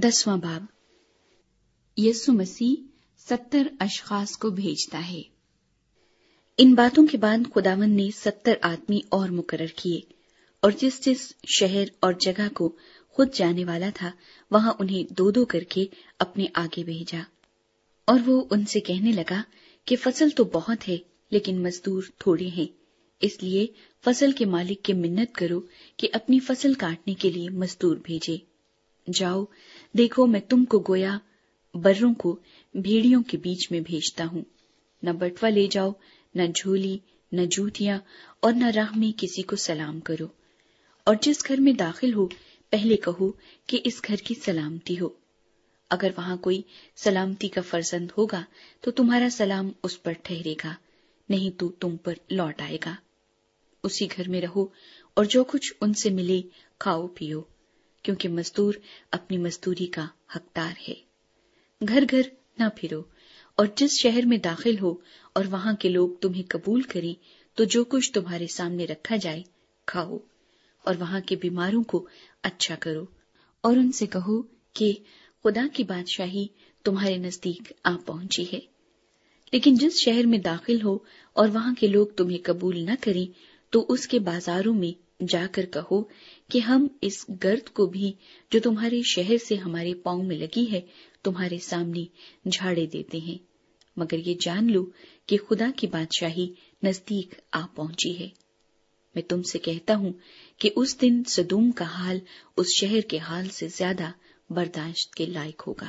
10वां बाब। यीशु मसीह 70 अशखास को भेजता है। इन बातों के बाद खुदावंद ने 70 आदमी और मुकर्रर किए और जिस जिस शहर और जगह को खुद जाने वाला था वहां उन्हें दो दो करके अपने आगे भेजा। और वो उनसे कहने लगा कि फसल तो बहुत है लेकिन मजदूर थोड़े हैं, इसलिए फसल के मालिक की मिन्नत करो कि अपनी फसल काटने के लिए मजदूर भेजे। जाओ, देखो मैं तुमको गोया बर्रों को भेड़ियों के बीच में भेजता हूँ। न बटवा ले जाओ, न झोली, न जूतियां और न राह में किसी को सलाम करो। और जिस घर में दाखिल हो पहले कहो कि इस घर की सलामती हो। अगर वहां कोई सलामती का फर्जंद होगा तो तुम्हारा सलाम उस पर ठहरेगा, नहीं तो तुम पर लौट आएगा। उसी घर में रहो और जो कुछ उनसे मिले खाओ पियो, क्योंकि मजदूर अपनी मजदूरी का हकदार है। घर घर न फिरो, और जिस शहर में दाखिल हो और वहां के लोग तुम्हें कबूल करें तो जो कुछ तुम्हारे सामने रखा जाए खाओ, और वहां के बीमारों को अच्छा करो और उनसे कहो कि खुदा की बादशाही तुम्हारे नजदीक आ पहुंची है। लेकिन जिस शहर में दाखिल हो और वहां के लोग तुम्हें कबूल न करें तो उसके बाजारों में जाकर कहो कि हम इस गर्द को भी जो तुम्हारे शहर से हमारे पांव में लगी है तुम्हारे सामने झाड़े देते हैं, मगर ये जान लो कि खुदा की बादशाही नजदीक आ पहुंची है। मैं तुमसे कहता हूं कि उस दिन सदूम का हाल उस शहर के हाल से ज्यादा बर्दाश्त के लायक होगा।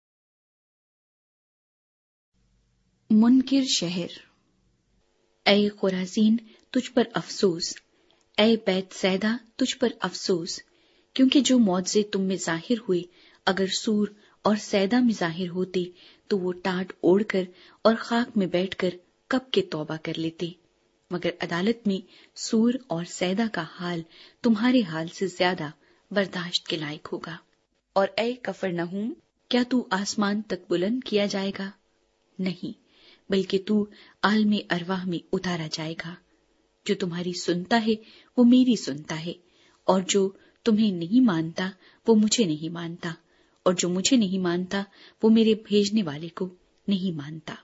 मुनकिर शहर। ऐ खुराजीन तुझ पर अफसोस, ऐ बैतसैदा तुझ पर अफसोस, क्योंकि जो मौजज़े तुम में जाहिर हुए अगर सूर और सैदा में जाहिर होते तो वो टाट ओढ़कर और खाक में बैठकर कब के तौबा कर लेते, मगर अदालत में सूर और सैदा का हाल तुम्हारे हाल से ज्यादा बर्दाश्त के लायक होगा। और ऐ कफरनहूम, क्या तू आसमान तक बुलंद किया जाएगा? नहीं, बल्कि तू आलमे अरवाह में उतारा जाएगा। जो तुम्हारी सुनता है वो मेरी सुनता है, और जो तुम्हें नहीं मानता वो मुझे नहीं मानता, और जो मुझे नहीं मानता वो मेरे भेजने वाले को नहीं मानता।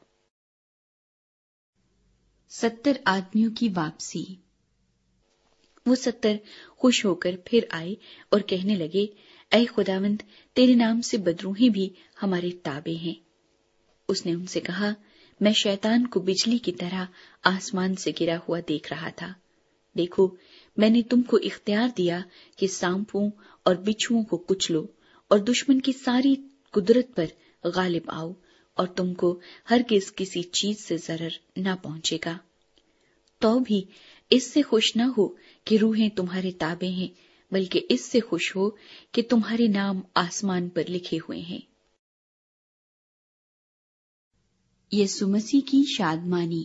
70 आदमियों की वापसी। वो 70 खुश होकर फिर आए और कहने लगे, ऐ खुदावंद, तेरे नाम से बदरूहें भी हमारे ताबे हैं। उसने उनसे कहा, मैं शैतान को बिजली की तरह आसमान से गिरा हुआ देख रहा था। देखो, मैंने तुमको इख्तियार दिया कि सांपों और बिच्छुओं को कुचलो और दुश्मन की सारी कुदरत पर गालिब आओ, और तुमको हरगिज किसी चीज से जरर न पहुंचेगा। तो भी इससे खुश न हो कि रूहें तुम्हारे ताबे हैं, बल्कि इससे खुश हो कि तुम्हारे नाम आसमान पर लिखे हुए हैं। यीशु मसीह की शादमानी।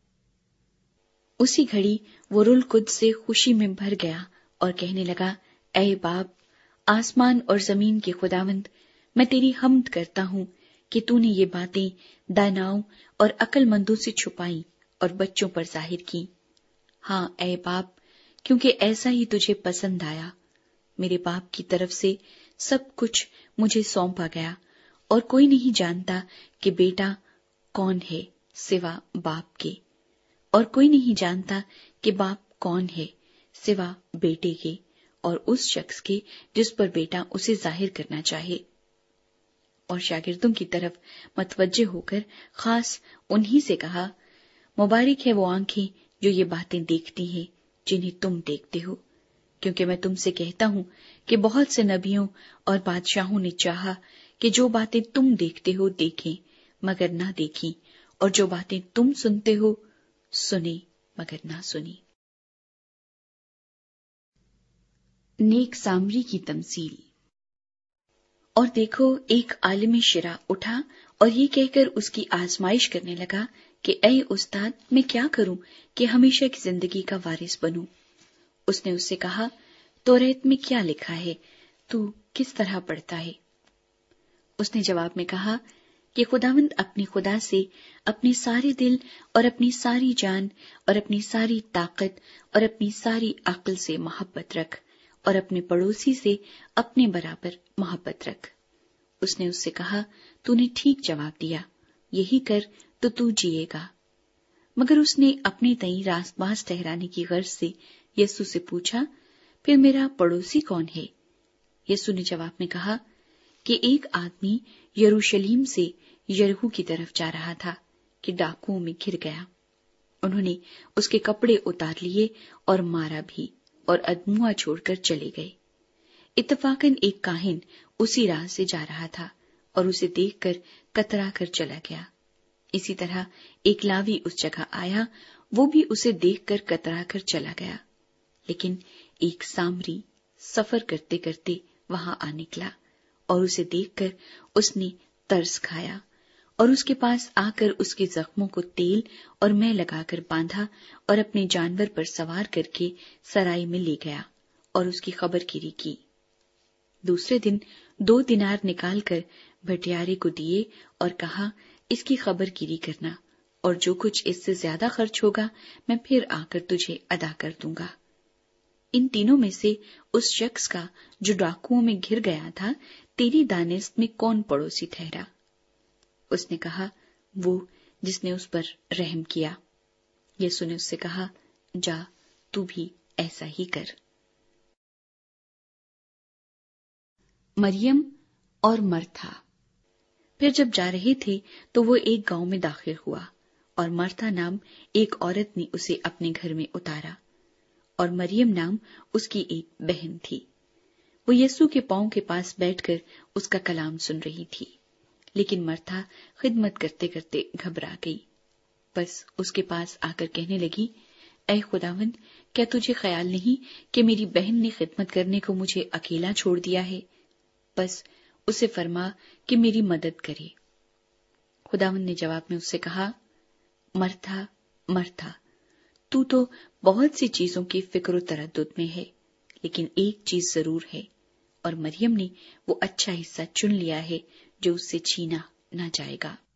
उसी घड़ी वो रुल कुद्स से खुशी में भर गया और कहने लगा, ऐ बाप, आसमान और जमीन के खुदावंद, मैं तेरी हम्द करता हूँ कि तूने ये बातें दानाओं और अक्लमंदों से छुपाई और बच्चों पर जाहिर की। हाँ ऐ बाप, क्योंकि ऐसा ही तुझे पसंद आया। मेरे बाप की तरफ से सब कुछ मुझे सौंपा गया, और कोई नहीं जानता कि बेटा कौन है सिवा बाप के, और कोई नहीं जानता कि बाप कौन है सिवा बेटे के और उस शख्स के जिस पर बेटा उसे जाहिर करना चाहे। और शागिर्दों की तरफ मतवज्जे होकर खास उन्हीं से कहा, मुबारक है वो आंखें जो ये बातें देखती हैं जिन्हें तुम देखते हो, क्योंकि मैं तुमसे कहता हूं कि बहुत से नबियों और बादशाहों ने चाहा कि जो बातें तुम देखते हो देखें मगर ना देखी, और जो बातें तुम सुनते हो सुने मगर ना सुनी। नेक सामरी की तमसील। और देखो, एक आलिम शिरा उठा और ये कहकर उसकी आजमाइश करने लगा कि ऐ उस्ताद, मैं क्या करूं कि हमेशा की जिंदगी का वारिस बनूं। उसने उससे कहा, तौरात में क्या लिखा है, तू किस तरह पढ़ता है? उसने जवाब में कहा कि खुदावंद अपने खुदा से अपने सारे दिल और अपनी सारी जान और अपनी सारी ताकत और अपनी सारी अक्ल से मोहब्बत रख, और अपने पड़ोसी से अपने बराबर मोहब्बत रख। اس نے اس سے کہا، تو نے ٹھیک جواب دیا، یہی کر تو تو جیے گا۔ مگر اس نے اپنے تئیں راست باز ٹھہرانے کی غرض سے یسوع سے پوچھا، پھر میرا پڑوسی کون ہے؟ یسوع نے جواب میں کہا کہ ایک آدمی یروشلم سے یریحو کی طرف جا رہا تھا کہ ڈاکوؤں میں گر گیا۔ انہوں نے اس کے کپڑے اتار لیے اور مارا بھی، اور ادموا چھوڑ کر چلے گئے۔ اتفاقاً ایک کاہن اسی راہ سے جا رہا تھا اور اسے دیکھ کر کترا کر چلا گیا۔ اسی طرح ایک لاوی اس جگہ آیا، وہ بھی اسے دیکھ کر کترا کر چلا گیا۔ لیکن ایک سامری سفر کرتے کرتے وہاں آ نکلا اور اسے دیکھ کر اس نے ترس کھایا اور اس کے پاس آ کر اس کے زخموں کو تیل اور مے لگا کر باندھا اور اپنے جانور پر سوار کر کے سرائی میں لے گیا اور اس کی خبر گیری کی۔ دوسرے دن 2 دینار نکال کر بھٹیارے کو دیے اور کہا، اس کی خبر گیری کرنا، اور جو کچھ اس سے زیادہ خرچ ہوگا میں پھر آ کر تجھے ادا کر دوں گا۔ ان تینوں میں سے اس شخص کا جو ڈاکوؤں میں گر گیا تھا، تیری دانست میں کون پڑوسی ٹھہرا؟ اس نے کہا، وہ جس نے اس پر رحم کیا۔ یسوع نے اس سے کہا، جا تو بھی ایسا ہی کر۔ مریم اور مرتھا۔ پھر جب جا رہے تھے تو وہ ایک گاؤں میں داخل ہوا، اور مرتھا نام ایک عورت نے اسے اپنے گھر میں اتارا، اور مریم نام اس کی ایک بہن تھی۔ وہ یسوع کے پاؤں کے پاس بیٹھ کر اس کا کلام سن رہی تھی، لیکن مرتھا خدمت کرتے کرتے گھبرا گئی۔ بس اس کے پاس آ کر کہنے لگی، اے خداوند، کیا تجھے خیال نہیں کہ میری بہن نے خدمت کرنے کو مجھے اکیلا چھوڑ دیا ہے؟ بس اسے فرما کہ میری مدد کرے۔ خداوند نے جواب میں اس سے کہا، مرتھا مرتھا، تو بہت سی چیزوں کی فکر و تردد میں ہے، لیکن ایک چیز ضرور ہے، اور مریم نے وہ اچھا حصہ چن لیا ہے جو اس سے چھینا نہ جائے گا۔